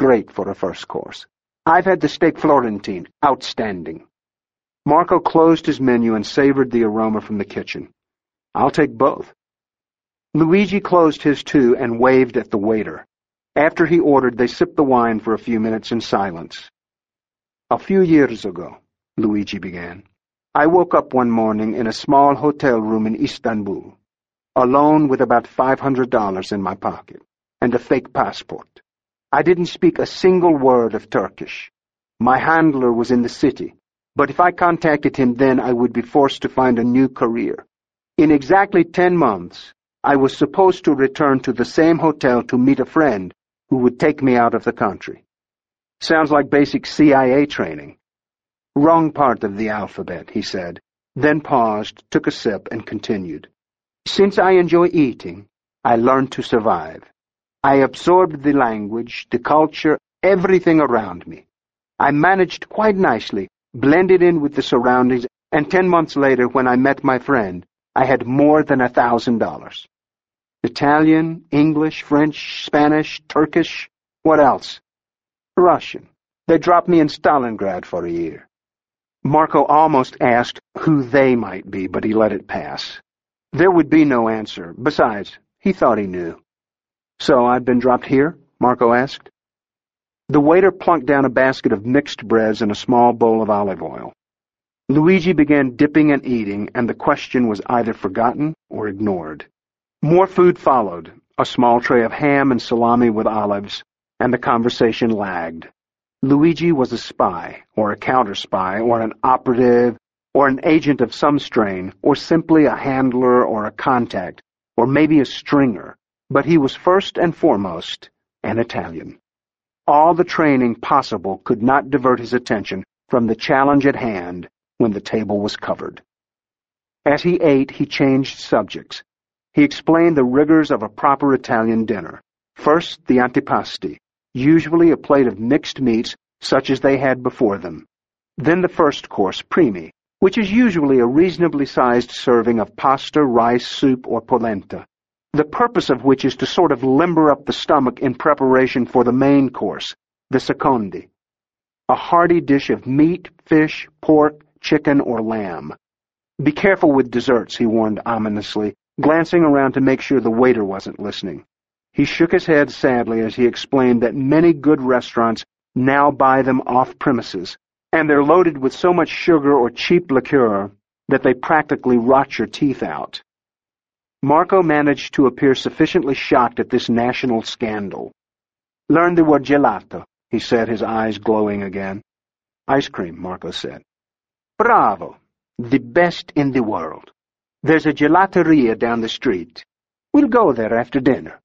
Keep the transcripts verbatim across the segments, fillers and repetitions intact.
great for a first course. I've had the steak Florentine. Outstanding. Marco closed his menu and savored the aroma from the kitchen. I'll take both. Luigi closed his too and waved at the waiter. After he ordered, they sipped the wine for a few minutes in silence. A few years ago, Luigi began, I woke up one morning in a small hotel room in Istanbul, alone with about five hundred dollars in my pocket, and a fake passport. I didn't speak a single word of Turkish. My handler was in the city, but if I contacted him then I would be forced to find a new career. In exactly ten months, I was supposed to return to the same hotel to meet a friend who would take me out of the country. Sounds like basic C I A training. Wrong part of the alphabet, he said, then paused, took a sip, and continued. Since I enjoy eating, I learned to survive. I absorbed the language, the culture, everything around me. I managed quite nicely, blended in with the surroundings, and ten months later, when I met my friend, I had more than a thousand dollars. Italian, English, French, Spanish, Turkish, what else? Russian. They dropped me in Stalingrad for a year. Marco almost asked who they might be, but he let it pass. There would be no answer. Besides, he thought he knew. So I'd been dropped here? Marco asked. The waiter plunked down a basket of mixed breads and a small bowl of olive oil. Luigi began dipping and eating, and the question was either forgotten or ignored. More food followed, a small tray of ham and salami with olives, and the conversation lagged. Luigi was a spy, or a counter-spy, or an operative, or an agent of some strain, or simply a handler or a contact, or maybe a stringer, but he was first and foremost an Italian. All the training possible could not divert his attention from the challenge at hand when the table was covered. As he ate, he changed subjects. He explained the rigors of a proper Italian dinner. First, the antipasti, usually a plate of mixed meats such as they had before them. Then the first course, primi, which is usually a reasonably sized serving of pasta, rice, soup, or polenta, the purpose of which is to sort of limber up the stomach in preparation for the main course, the secondi, a hearty dish of meat, fish, pork, chicken, or lamb. Be careful with desserts, he warned ominously, glancing around to make sure the waiter wasn't listening. He shook his head sadly as he explained that many good restaurants now buy them off-premises, and they're loaded with so much sugar or cheap liqueur that they practically rot your teeth out. Marco managed to appear sufficiently shocked at this national scandal. Learn the word gelato, he said, his eyes glowing again. Ice cream, Marco said. Bravo! The best in the world. There's a gelateria down the street. We'll go there after dinner.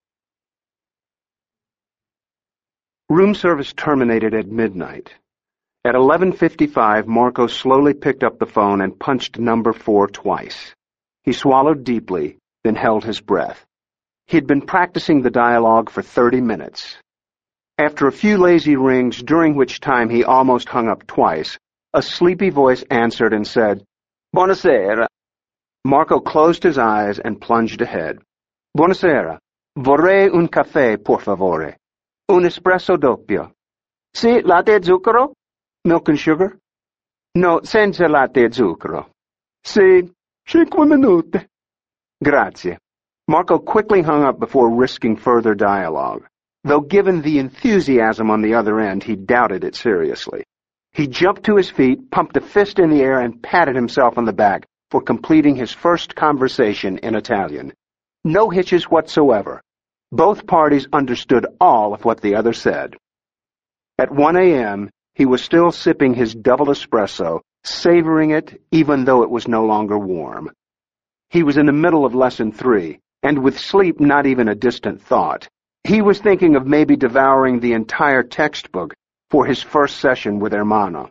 Room service terminated at midnight. At eleven fifty-five, Marco slowly picked up the phone and punched number four twice. He swallowed deeply, then held his breath. He'd been practicing the dialogue for thirty minutes. After a few lazy rings, during which time he almost hung up twice, a sleepy voice answered and said, Buonasera. Marco closed his eyes and plunged ahead. Buonasera. Vorrei un caffè, por favore. Un espresso doppio. Sì, latte e zucchero? Milk and sugar? No, senza latte e zucchero. Sì, cinque minuti. Grazie. Marco quickly hung up before risking further dialogue, though given the enthusiasm on the other end, he doubted it seriously. He jumped to his feet, pumped a fist in the air, and patted himself on the back for completing his first conversation in Italian. No hitches whatsoever. Both parties understood all of what the other said. At one a m, he was still sipping his double espresso, savoring it even though it was no longer warm. He was in the middle of lesson three, and with sleep not even a distant thought, he was thinking of maybe devouring the entire textbook for his first session with Ermanno.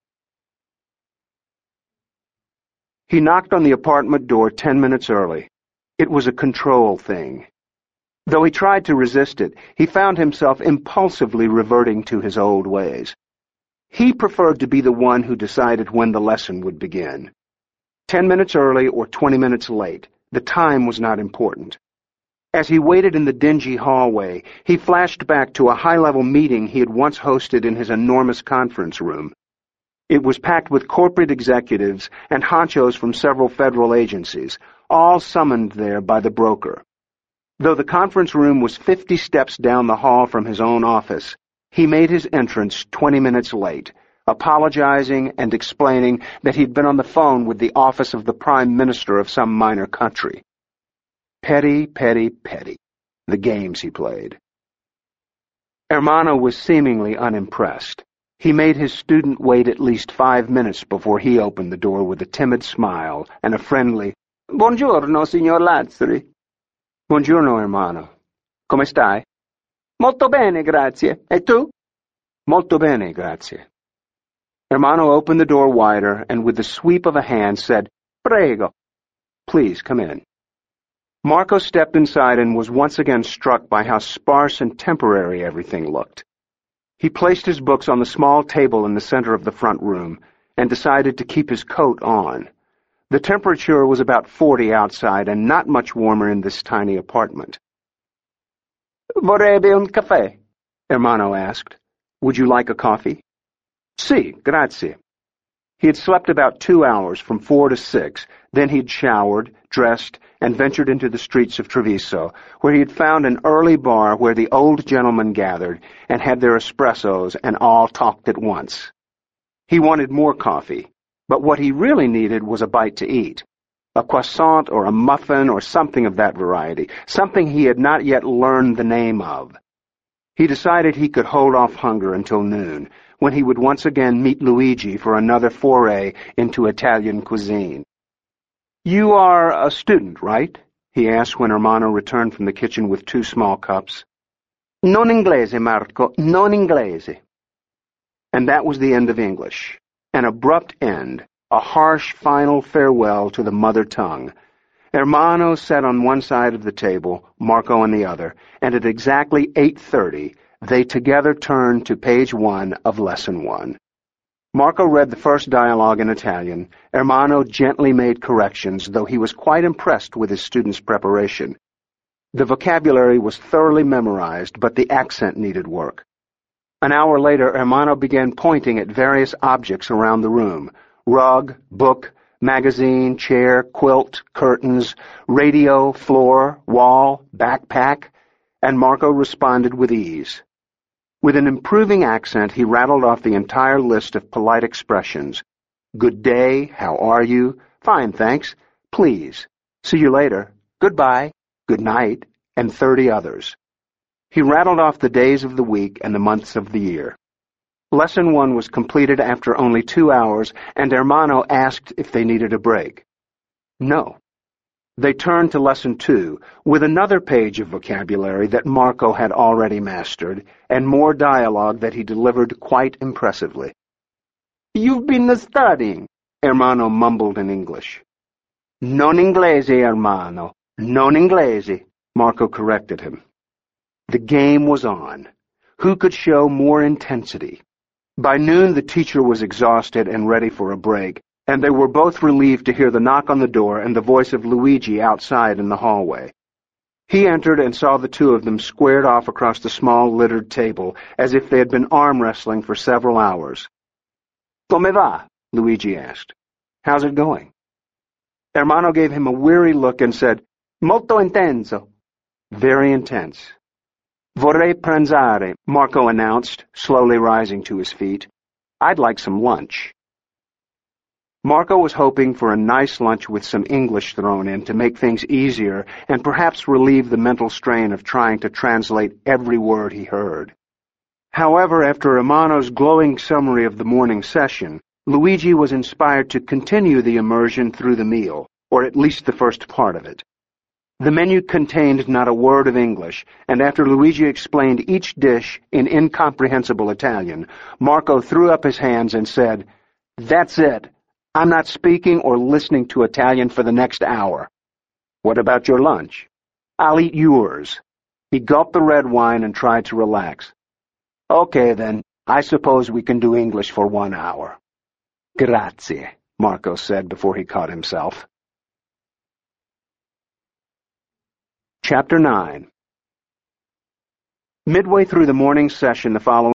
He knocked on the apartment door ten minutes early. It was a control thing. Though he tried to resist it, he found himself impulsively reverting to his old ways. He preferred to be the one who decided when the lesson would begin. Ten minutes early or twenty minutes late, the time was not important. As he waited in the dingy hallway, he flashed back to a high-level meeting he had once hosted in his enormous conference room. It was packed with corporate executives and honchos from several federal agencies, all summoned there by the broker. Though the conference room was fifty steps down the hall from his own office, he made his entrance twenty minutes late, apologizing and explaining that he'd been on the phone with the office of the Prime Minister of some minor country. Petty, petty, petty. The games he played. Hermano was seemingly unimpressed. He made his student wait at least five minutes before he opened the door with a timid smile and a friendly, "Buongiorno, signor Lazzari." "Buongiorno, hermano. Come stai?" "Molto bene, grazie. E tu?" "Molto bene, grazie." Hermano opened the door wider and with the sweep of a hand said, "Prego." "Please, come in." Marco stepped inside and was once again struck by how sparse and temporary everything looked. He placed his books on the small table in the center of the front room and decided to keep his coat on. The temperature was about forty outside and not much warmer in this tiny apartment. "Vorrebbe un caffè?" Hermano asked. "Would you like a coffee?" "Sì, grazie." He had slept about two hours, from four to six. Then he'd showered, dressed, and ventured into the streets of Treviso, where he had found an early bar where the old gentlemen gathered and had their espressos and all talked at once. He wanted more coffee, but what he really needed was a bite to eat. A croissant or a muffin or something of that variety, something he had not yet learned the name of. He decided he could hold off hunger until noon, when he would once again meet Luigi for another foray into Italian cuisine. "You are a student, right?" he asked when Hermano returned from the kitchen with two small cups. "Non inglese, Marco, non inglese." And that was the end of English. An abrupt end, a harsh final farewell to the mother tongue. Hermano sat on one side of the table, Marco on the other, and at exactly eight thirty, they together turned to page one of Lesson One. Marco read the first dialogue in Italian. Hermano gently made corrections, though he was quite impressed with his student's preparation. The vocabulary was thoroughly memorized, but the accent needed work. An hour later, Hermano began pointing at various objects around the room: rug, book, magazine, chair, quilt, curtains, radio, floor, wall, backpack, and Marco responded with ease. With an improving accent, he rattled off the entire list of polite expressions. Good day, how are you? Fine, thanks. Please. See you later. Goodbye. Good night. And thirty others. He rattled off the days of the week and the months of the year. Lesson one was completed after only two hours, and Hermano asked if they needed a break. No. They turned to Lesson two, with another page of vocabulary that Marco had already mastered, and more dialogue that he delivered quite impressively. "You've been studying," Hermano mumbled in English. "Non inglese, Hermano, non inglese," Marco corrected him. The game was on. Who could show more intensity? By noon the teacher was exhausted and ready for a break, and they were both relieved to hear the knock on the door and the voice of Luigi outside in the hallway. He entered and saw the two of them squared off across the small littered table, as if they had been arm wrestling for several hours. "Come va?" Luigi asked. "How's it going?" Hermano gave him a weary look and said, "Molto intenso." Very intense. "Vorrei pranzare," Marco announced, slowly rising to his feet. "I'd like some lunch." Marco was hoping for a nice lunch with some English thrown in to make things easier and perhaps relieve the mental strain of trying to translate every word he heard. However, after Hermano's glowing summary of the morning session, Luigi was inspired to continue the immersion through the meal, or at least the first part of it. The menu contained not a word of English, and after Luigi explained each dish in incomprehensible Italian, Marco threw up his hands and said, "That's it. I'm not speaking or listening to Italian for the next hour." "What about your lunch?" "I'll eat yours." He gulped the red wine and tried to relax. "Okay, then. I suppose we can do English for one hour." "Grazie," Marco said before he caught himself. Chapter nine. Midway through the morning session the following